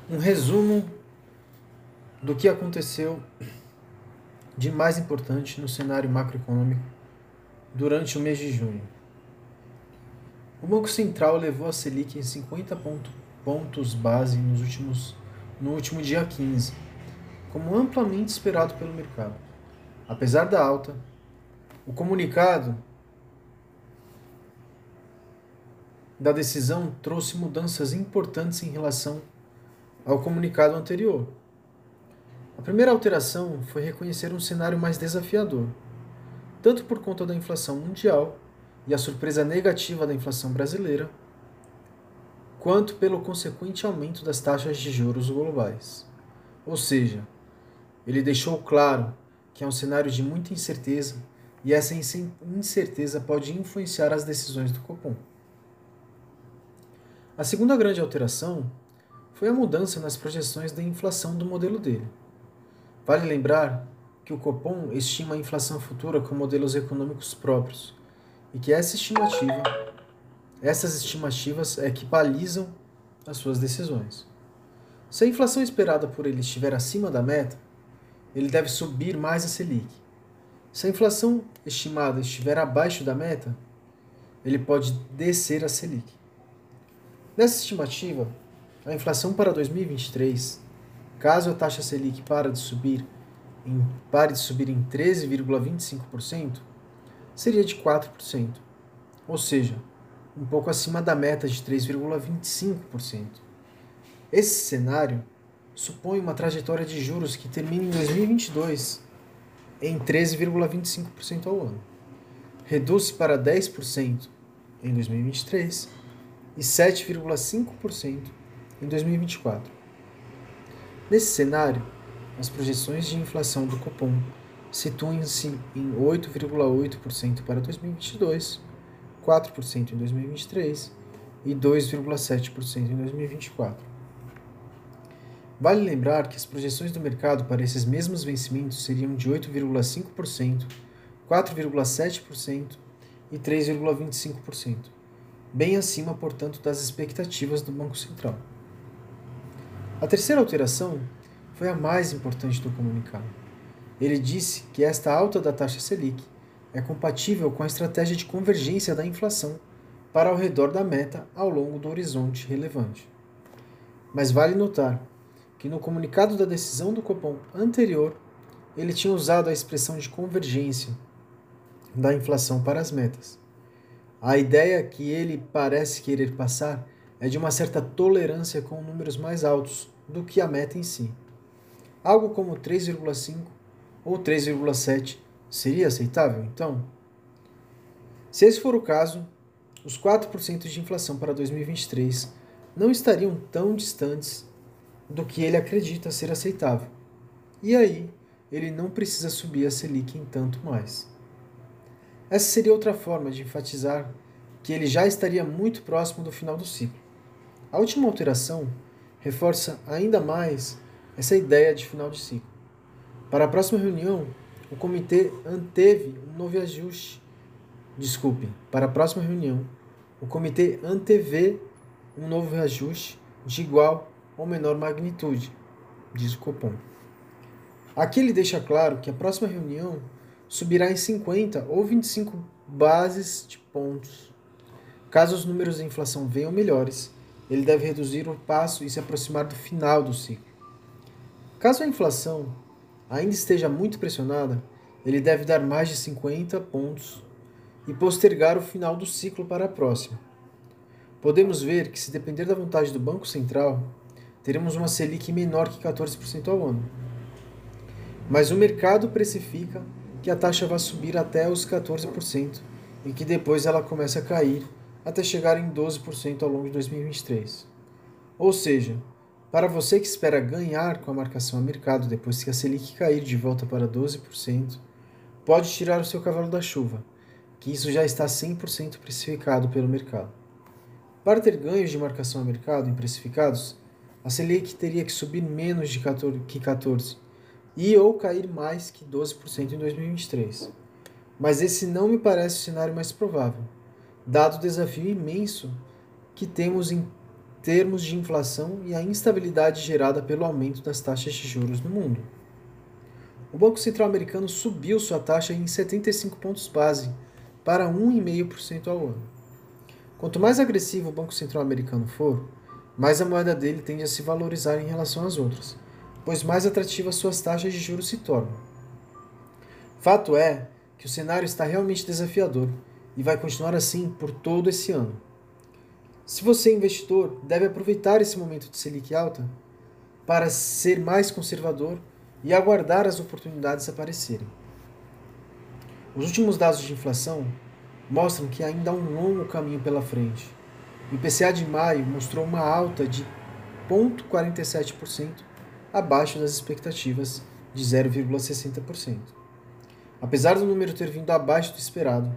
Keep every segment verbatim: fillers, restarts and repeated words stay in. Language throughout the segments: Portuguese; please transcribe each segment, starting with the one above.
um resumo do que aconteceu de mais importante no cenário macroeconômico durante o mês de junho. O Banco Central elevou a Selic em cinquenta pontos base nos últimos, no último dia quinze, como amplamente esperado pelo mercado. Apesar da alta, o comunicado da decisão trouxe mudanças importantes em relação ao comunicado anterior. A primeira alteração foi reconhecer um cenário mais desafiador, tanto por conta da inflação mundial e a surpresa negativa da inflação brasileira, quanto pelo consequente aumento das taxas de juros globais. Ou seja, ele deixou claro que é um cenário de muita incerteza e essa incerteza pode influenciar as decisões do Copom. A segunda grande alteração foi a mudança nas projeções da inflação do modelo dele. Vale lembrar que o Copom estima a inflação futura com modelos econômicos próprios e que essa estimativa, essas estimativas equipalizam as suas decisões. Se a inflação esperada por ele estiver acima da meta, ele deve subir mais a Selic. Se a inflação estimada estiver abaixo da meta, ele pode descer a Selic. Nessa estimativa, a inflação para dois mil e vinte e três, caso a taxa Selic pare de subir em, pare de subir em treze vírgula vinte e cinco por cento, seria de quatro por cento, ou seja, um pouco acima da meta de três vírgula vinte e cinco por cento. Esse cenário supõe uma trajetória de juros que termina em dois mil e vinte e dois em treze vírgula vinte e cinco por cento ao ano. Reduz-se para dez por cento em dois mil e vinte e três e sete vírgula cinco por cento em dois mil e vinte e quatro. Nesse cenário, as projeções de inflação do Copom situam-se em oito vírgula oito por cento para dois mil e vinte e dois, quatro por cento em dois mil e vinte e três e dois vírgula sete por cento em dois mil e vinte e quatro. Vale lembrar que as projeções do mercado para esses mesmos vencimentos seriam de oito vírgula cinco por cento, quatro vírgula sete por cento e três vírgula vinte e cinco por cento, bem acima, portanto, das expectativas do Banco Central. A terceira alteração foi a mais importante do comunicado. Ele disse que esta alta da taxa Selic é compatível com a estratégia de convergência da inflação para ao redor da meta ao longo do horizonte relevante. Mas vale notar que no comunicado da decisão do Copom anterior, ele tinha usado a expressão de convergência da inflação para as metas. A ideia que ele parece querer passar é de uma certa tolerância com números mais altos do que a meta em si. Algo como três vírgula cinco ou três vírgula sete seria aceitável, então? Se esse for o caso, os quatro por cento de inflação para dois mil e vinte e três não estariam tão distantes do que ele acredita ser aceitável. E aí, ele não precisa subir a Selic em tanto mais. Essa seria outra forma de enfatizar que ele já estaria muito próximo do final do ciclo. A última alteração reforça ainda mais essa ideia de final de ciclo. Para a próxima reunião, o comitê anteve um novo ajuste. Desculpe, para a próxima reunião, o comitê antevê um novo reajuste de igual ou menor magnitude, diz o Copom. Aqui ele deixa claro que a próxima reunião subirá em cinquenta ou vinte e cinco bases de pontos. Caso os números da inflação venham melhores, ele deve reduzir o passo e se aproximar do final do ciclo. Caso a inflação ainda esteja muito pressionada, ele deve dar mais de cinquenta pontos e postergar o final do ciclo para a próxima. Podemos ver que, se depender da vontade do Banco Central, teremos uma Selic menor que quatorze por cento ao ano. Mas o mercado precifica que a taxa vai subir até os quatorze por cento e que depois ela começa a cair até chegar em doze por cento ao longo de dois mil e vinte e três. Ou seja, para você que espera ganhar com a marcação a mercado depois que a Selic cair de volta para doze por cento, pode tirar o seu cavalo da chuva, que isso já está cem por cento precificado pelo mercado. Para ter ganhos de marcação a mercado em precificados, a Selic teria que subir menos de quatorze que quatorze e ou cair mais que doze por cento em dois mil e vinte e três. Mas esse não me parece o cenário mais provável, dado o desafio imenso que temos em termos de inflação e a instabilidade gerada pelo aumento das taxas de juros no mundo. O Banco Central americano subiu sua taxa em setenta e cinco pontos base para um vírgula cinco por cento ao ano. Quanto mais agressivo o Banco Central americano for, mais a moeda dele tende a se valorizar em relação às outras, pois mais atrativas suas taxas de juros se tornam. Fato é que o cenário está realmente desafiador e vai continuar assim por todo esse ano. Se você é investidor, deve aproveitar esse momento de Selic alta para ser mais conservador e aguardar as oportunidades aparecerem. Os últimos dados de inflação mostram que ainda há um longo caminho pela frente. O I P C A de maio mostrou uma alta de zero vírgula quarenta e sete por cento abaixo das expectativas de zero vírgula sessenta por cento. Apesar do número ter vindo abaixo do esperado,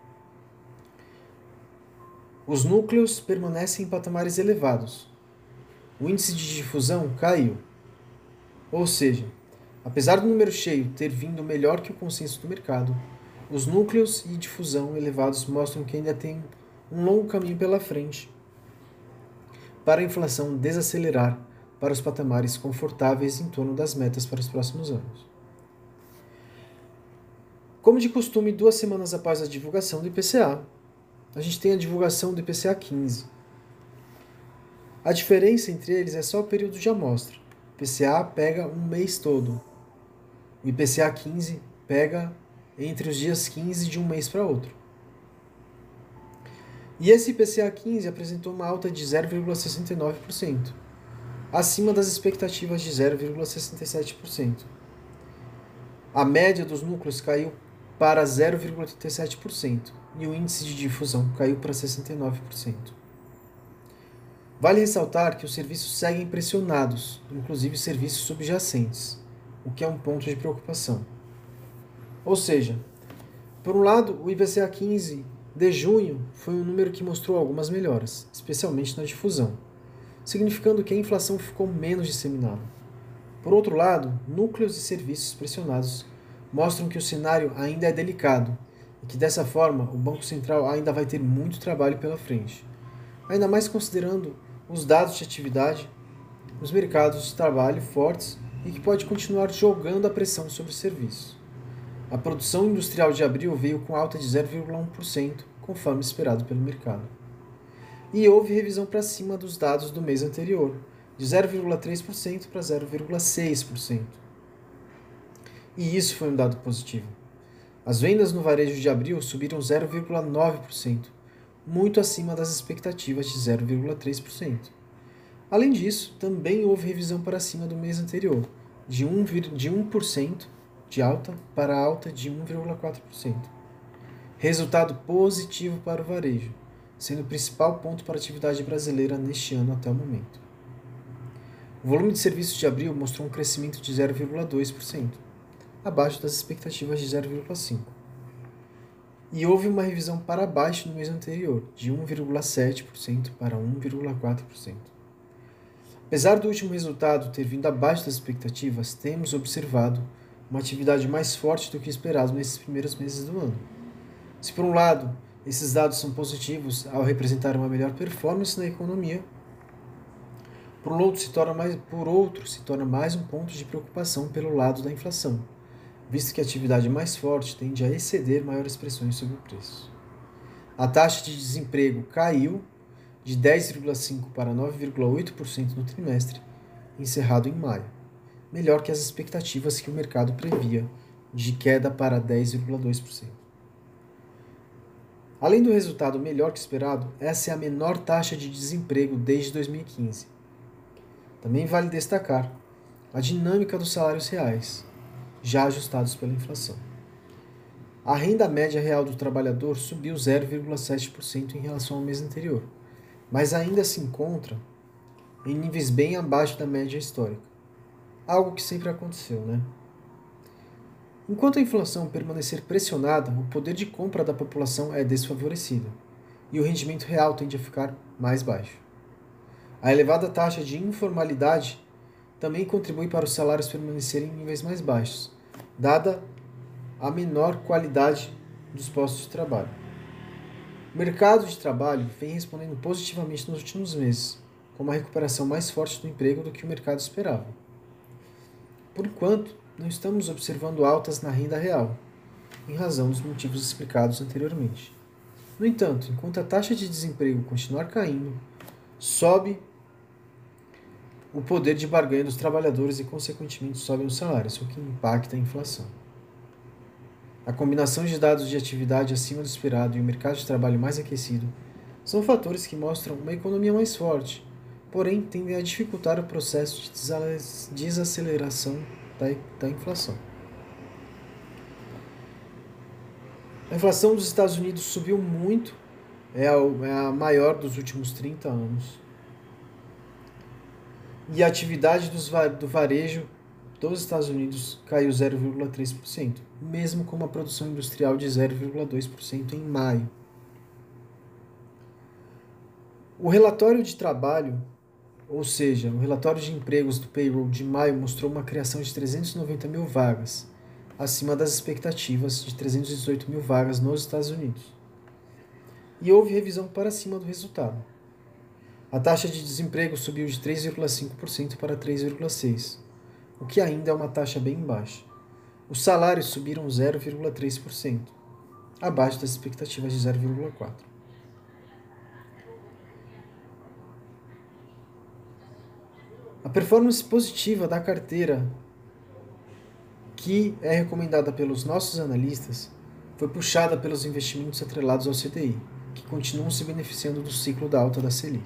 os núcleos permanecem em patamares elevados. O índice de difusão caiu. Ou seja, apesar do número cheio ter vindo melhor que o consenso do mercado, os núcleos e difusão elevados mostram que ainda tem um longo caminho pela frente para a inflação desacelerar para os patamares confortáveis em torno das metas para os próximos anos. Como de costume, duas semanas após a divulgação do I P C A, a gente tem a divulgação do I P C A quinze. A diferença entre eles é só o período de amostra. O I P C A pega um mês todo. O I P C A quinze pega entre os dias quinze de um mês para outro. E esse I P C A quinze apresentou uma alta de zero vírgula sessenta e nove por cento, acima das expectativas de zero vírgula sessenta e sete por cento. A média dos núcleos caiu para zero vírgula trinta e sete por cento e o índice de difusão caiu para sessenta e nove por cento. Vale ressaltar que os serviços seguem pressionados, inclusive serviços subjacentes, o que é um ponto de preocupação. Ou seja, por um lado, o I P C A quinze de junho foi um número que mostrou algumas melhoras, especialmente na difusão, significando que a inflação ficou menos disseminada. Por outro lado, núcleos e serviços pressionados mostram que o cenário ainda é delicado e que, dessa forma, o Banco Central ainda vai ter muito trabalho pela frente, ainda mais considerando os dados de atividade nos mercados de trabalho fortes e que pode continuar jogando a pressão sobre os serviços. A produção industrial de abril veio com alta de zero vírgula um por cento, conforme esperado pelo mercado. E houve revisão para cima dos dados do mês anterior, de zero vírgula três por cento para zero vírgula seis por cento. E isso foi um dado positivo. As vendas no varejo de abril subiram zero vírgula nove por cento, muito acima das expectativas de zero vírgula três por cento. Além disso, também houve revisão para cima do mês anterior, de um por cento de alta para alta de um vírgula quatro por cento. Resultado positivo para o varejo, sendo o principal ponto para a atividade brasileira neste ano até o momento. O volume de serviços de abril mostrou um crescimento de zero vírgula dois por cento, abaixo das expectativas de zero vírgula cinco por cento. E houve uma revisão para baixo no mês anterior, de um vírgula sete por cento para um vírgula quatro por cento. Apesar do último resultado ter vindo abaixo das expectativas, temos observado uma atividade mais forte do que esperado nesses primeiros meses do ano. Se por um lado, esses dados são positivos ao representar uma melhor performance na economia, por outro se torna mais, por outro, se torna mais um ponto de preocupação pelo lado da inflação, visto que a atividade mais forte tende a exceder maiores pressões sobre o preço. A taxa de desemprego caiu de dez vírgula cinco por cento para nove vírgula oito por cento no trimestre, encerrado em maio, melhor que as expectativas que o mercado previa, de queda para dez vírgula dois por cento. Além do resultado melhor que esperado, essa é a menor taxa de desemprego desde dois mil e quinze. Também vale destacar a dinâmica dos salários reais, já ajustados pela inflação. A renda média real do trabalhador subiu zero vírgula sete por cento em relação ao mês anterior, mas ainda se encontra em níveis bem abaixo da média histórica. Algo que sempre aconteceu, né? Enquanto a inflação permanecer pressionada, o poder de compra da população é desfavorecido e o rendimento real tende a ficar mais baixo. A elevada taxa de informalidade também contribui para os salários permanecerem em níveis mais baixos, dada a menor qualidade dos postos de trabalho. O mercado de trabalho vem respondendo positivamente nos últimos meses, com uma recuperação mais forte do emprego do que o mercado esperava. Por enquanto, não estamos observando altas na renda real, em razão dos motivos explicados anteriormente. No entanto, enquanto a taxa de desemprego continuar caindo, sobe o poder de barganha dos trabalhadores e, consequentemente, sobem os salários, o que impacta a inflação. A combinação de dados de atividade acima do esperado e o mercado de trabalho mais aquecido são fatores que mostram uma economia mais forte, porém tendem a dificultar o processo de desaceleração da, da inflação. A inflação dos Estados Unidos subiu muito, é a, é a maior dos últimos trinta anos. E a atividade dos, do varejo dos Estados Unidos caiu zero vírgula três por cento, mesmo com uma produção industrial de zero vírgula dois por cento em maio. O relatório de trabalho, ou seja, o relatório de empregos do payroll de maio mostrou uma criação de trezentas e noventa mil vagas, acima das expectativas de trezentas e dezoito mil vagas nos Estados Unidos. E houve revisão para cima do resultado. A taxa de desemprego subiu de três vírgula cinco por cento para três vírgula seis por cento, o que ainda é uma taxa bem baixa. Os salários subiram zero vírgula três por cento, abaixo das expectativas de zero vírgula quatro por cento. A performance positiva da carteira, que é recomendada pelos nossos analistas, foi puxada pelos investimentos atrelados ao C D I, que continuam se beneficiando do ciclo da alta da Selic.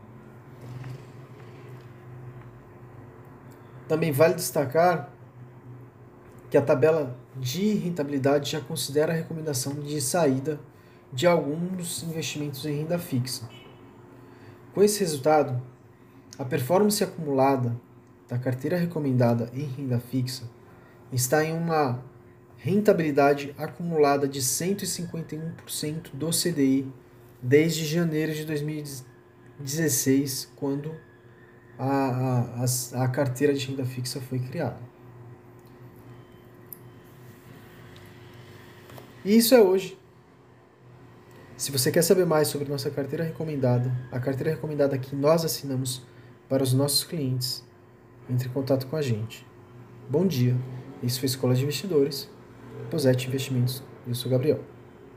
Também vale destacar que a tabela de rentabilidade já considera a recomendação de saída de alguns investimentos em renda fixa. Com esse resultado, a performance acumulada da carteira recomendada em renda fixa está em uma rentabilidade acumulada de cento e cinquenta e um por cento do C D I desde janeiro de dois mil e dezesseis, quando a, a, a, a carteira de renda fixa foi criada. E isso é hoje. Se você quer saber mais sobre nossa carteira recomendada, a carteira recomendada que nós assinamos para os nossos clientes, entre em contato com a gente. Bom dia, isso foi Escola de Investidores, Posete Investimentos. Eu sou o Gabriel.